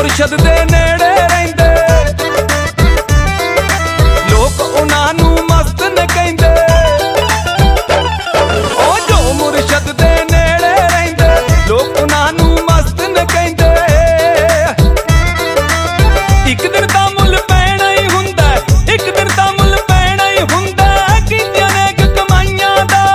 मुर्शद दे नेड़े रहिंदे लोग उन्हां नूं मस्त न कहिंदे। ओ जो मुर्शद दे नेड़े रहिंदे लोग उन्हां नूं मस्त न कहिंदे। एक दिन तां मुल पैना ही हुंदा, एक दिन तां मुल पैना ही हुंदा कीतियां ने कमाईयां दा।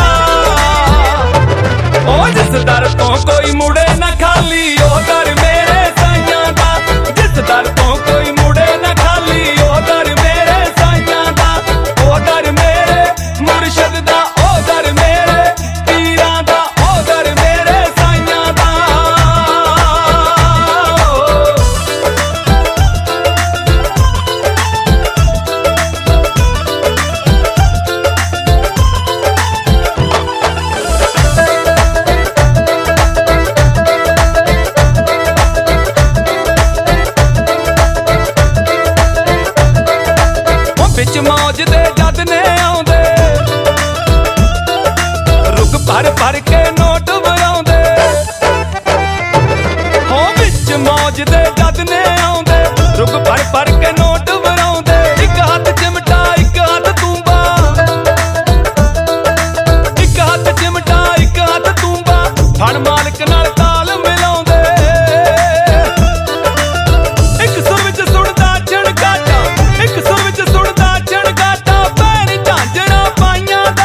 ओ जिस दर तो कोई मुड़े ना खाली ओ दर मेरे साइयां दा। जिस दर तो कोई मुड़े ना खाली ओ दर मेरे साइयां दा। ओ दर मेरे मुर्शद दा, ओ दर मेरे पीरां दा, ओ दर मेरे साइयां दा। बिच मौज दे जद ने आउंदे रुग भर भर के नोट वराउंदे। हो बिच मौज दे जद ने आउंदे रुग भर भर के नोट वराउंदे। एक हाथ चिमटा एक हाथ तूंबा, एक हाथ चिमटा एक हाथ तूंबा फड़ मालक नाल ताल मिलाउंदे। एक सुर विच सुणदा छणकाटा, एक सुर विच सुणदा छणकाटा पैर झांझणा पाइयां दा।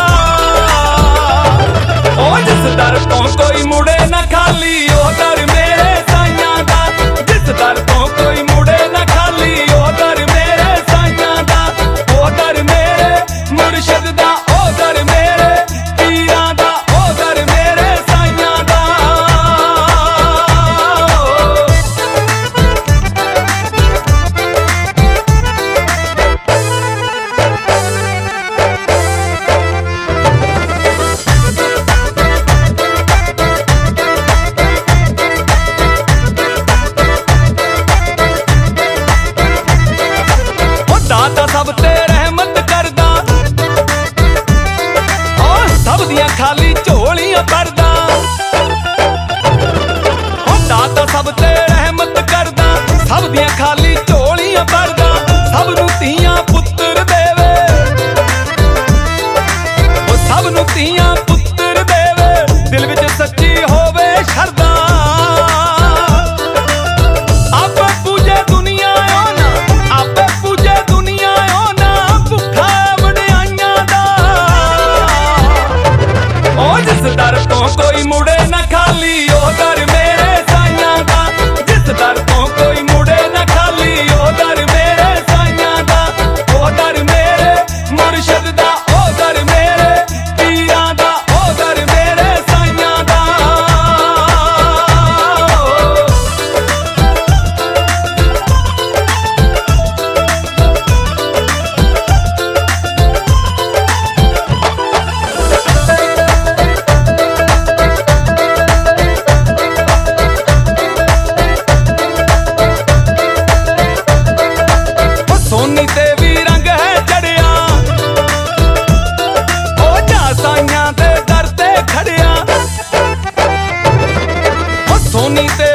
ओ जिस दर तो कोई मुड़े ना खाली ओ दर मेरे साइयां दा। जिस दर तो कोई मुड़े ना खाली ओ दर मेरे साइयां दा। ओ दर मेरे मुर्शद दा, ओ दर मेरे पीरां दा, ओ दर मेरे साइयां दा। दाता सब ते रहमत करदा, ओ सब दियां खाली झोलियां भरदा। ओ दाता सब ते रहमत करदा, सब दियां खाली झोलियां भरदा। सब नूं धीआं पुत्तर देवे, ओ सब नूं धीआं पुत्तर देवे दिल विच सच्ची होवे शरदा। आपे पूजे दुनिया ओ ना, आपे पूजे दुनिया ओ ना भुखा वडियाइयां दा। ओ जिस दर तो कोई मुड़े ना खाली ओ दर मेरे साइयां दा। जिस दर तो कोई मुड़े ना खाली ओ दर मेरे साइयां दा। ओ दर मेरे मुर्शद दा, ओ दर मेरे पीरां दा, ओ दर मेरे साइयां दा। सोनी ते भी रंग है चढ़िया, ओ जा साइयां दे दर ते खड़िया। ओ सोनी ते